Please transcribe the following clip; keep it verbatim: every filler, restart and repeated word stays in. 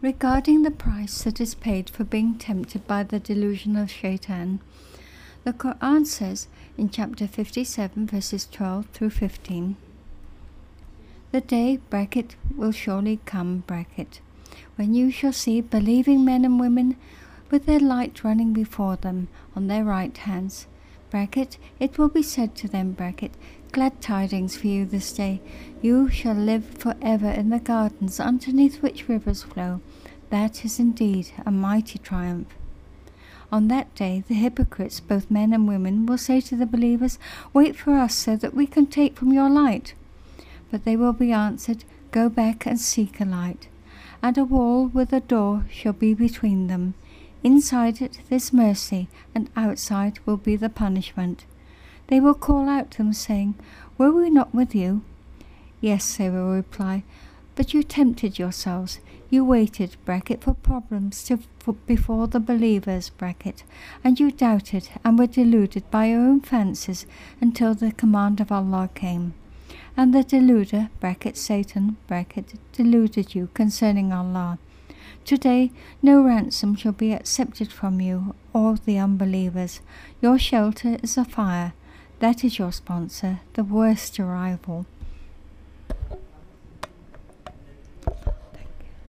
Regarding the price that is paid for being tempted by the delusion of Shaitan, the Quran says in chapter fifty-seven, verses twelve through fifteen, "The day, bracket, will surely come, bracket, when you shall see believing men and women with their light running before them on their right hands. Bracket, it will be said to them, bracket, glad tidings for you this day. You shall live forever in the gardens underneath which rivers flow. That is indeed a mighty triumph." On that day, the hypocrites, both men and women, will say to the believers, "Wait for us so that we can take from your light." But they will be answered, "Go back and seek a light." And a wall with a door shall be between them. Inside it is mercy, and outside will be the punishment. They will call out to them, saying, "Were we not with you?" "Yes," they will reply, "but you tempted yourselves. You waited, bracket, for problems to, for, before the believers, bracket, and you doubted and were deluded by your own fancies until the command of Allah came. And the deluder, bracket, Satan, bracket, deluded you concerning Allah. Today no ransom shall be accepted from you or the unbelievers. Your shelter is a fire. That is your sponsor, the worst arrival."